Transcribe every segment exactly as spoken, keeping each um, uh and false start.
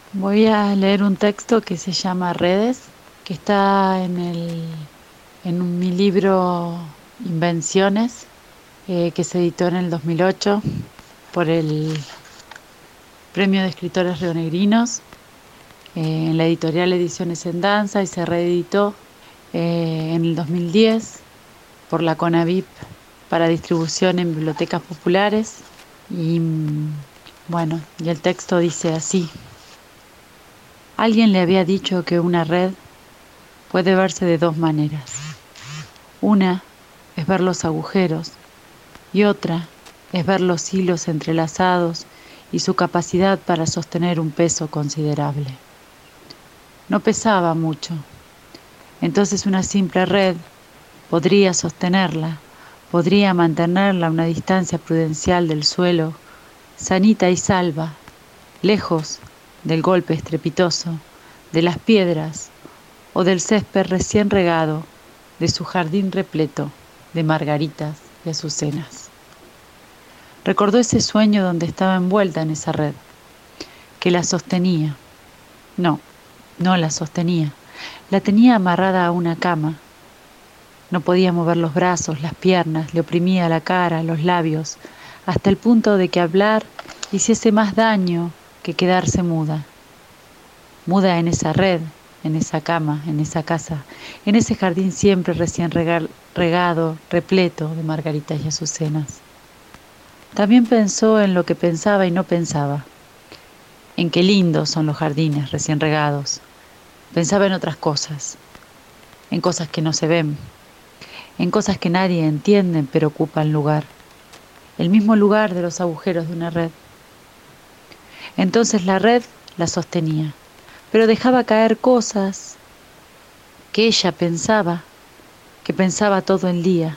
Voy a leer un texto que se llama Redes, que está en el, en un- mi libro Invenciones, eh, que se editó en el dos mil ocho por el Premio de Escritores Rionegrinos, eh, en la editorial Ediciones en Danza, y se reeditó eh, en el dos mil diez por la CONAVIP para distribución en bibliotecas populares. Y mm, bueno, y el texto dice así: alguien le había dicho que una red puede verse de dos maneras. Una es ver los agujeros y otra es ver los hilos entrelazados y su capacidad para sostener un peso considerable. No pesaba mucho, entonces una simple red podría sostenerla, podría mantenerla a una distancia prudencial del suelo, sanita y salva, lejos del golpe estrepitoso, de las piedras o del césped recién regado de su jardín repleto de margaritas y azucenas. Recordó ese sueño donde estaba envuelta en esa red, que la sostenía. No, no la sostenía. La tenía amarrada a una cama. No podía mover los brazos, las piernas, le oprimía la cara, los labios, hasta el punto de que hablar hiciese más daño que quedarse muda. Muda en esa red, en esa cama, en esa casa, en ese jardín siempre recién regado, repleto de margaritas y azucenas. También pensó en lo que pensaba y no pensaba, en qué lindos son los jardines recién regados. Pensaba en otras cosas, en cosas que no se ven, en cosas que nadie entiende pero ocupan lugar, el mismo lugar de los agujeros de una red. Entonces la red la sostenía, pero dejaba caer cosas que ella pensaba, que pensaba todo el día.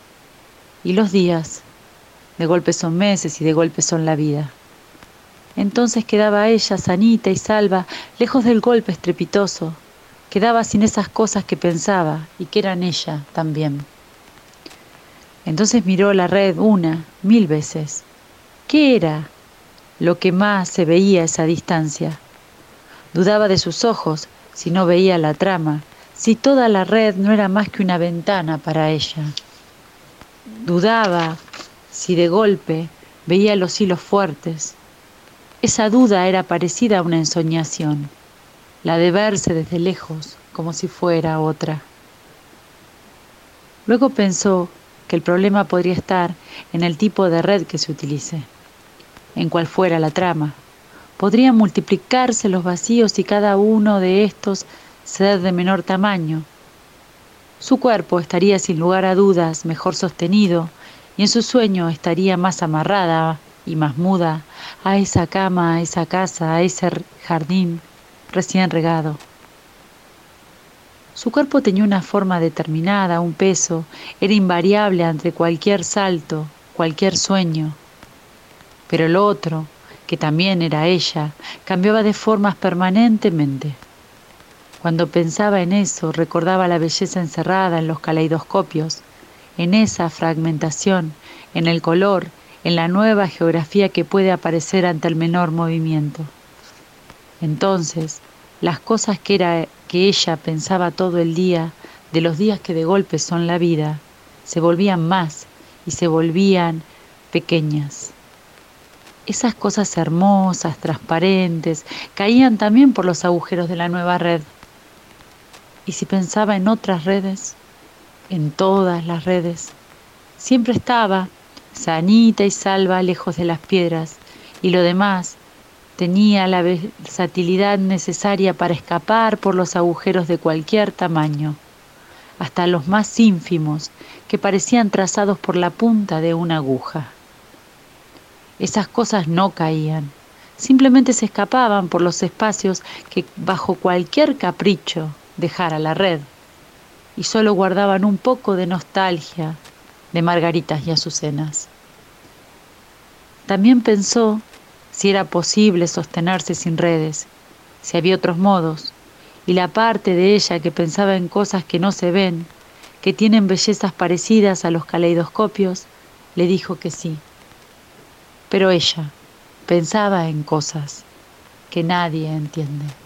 Y los días, de golpe son meses y de golpe son la vida. Entonces quedaba ella sanita y salva, lejos del golpe estrepitoso. Quedaba sin esas cosas que pensaba y que eran ella también. Entonces miró la red una, mil veces. ¿Qué era lo que más se veía a esa distancia? Dudaba de sus ojos si no veía la trama, si toda la red no era más que una ventana para ella. Dudaba si de golpe veía los hilos fuertes. Esa duda era parecida a una ensoñación, la de verse desde lejos como si fuera otra. Luego pensó que el problema podría estar en el tipo de red que se utilice, en cual fuera la trama. Podrían multiplicarse los vacíos y cada uno de estos ser de menor tamaño. Su cuerpo estaría sin lugar a dudas mejor sostenido y en su sueño estaría más amarrada y más muda a esa cama, a esa casa, a ese jardín recién regado. Su cuerpo tenía una forma determinada, un peso, era invariable ante cualquier salto, cualquier sueño. Pero el otro, que también era ella, cambiaba de formas permanentemente. Cuando pensaba en eso, recordaba la belleza encerrada en los caleidoscopios, en esa fragmentación, en el color, en la nueva geografía que puede aparecer ante el menor movimiento. Entonces, las cosas que era que ella pensaba todo el día, de los días que de golpe son la vida, se volvían más y se volvían pequeñas. Esas cosas hermosas, transparentes, caían también por los agujeros de la nueva red. Y si pensaba en otras redes, en todas las redes, siempre estaba sanita y salva lejos de las piedras, y lo demás tenía la versatilidad necesaria para escapar por los agujeros de cualquier tamaño, hasta los más ínfimos que parecían trazados por la punta de una aguja. Esas cosas no caían, simplemente se escapaban por los espacios que bajo cualquier capricho dejara la red, y solo guardaban un poco de nostalgia de margaritas y azucenas. También pensó si era posible sostenerse sin redes, si había otros modos, y la parte de ella que pensaba en cosas que no se ven, que tienen bellezas parecidas a los caleidoscopios, le dijo que sí. Pero ella pensaba en cosas que nadie entiende.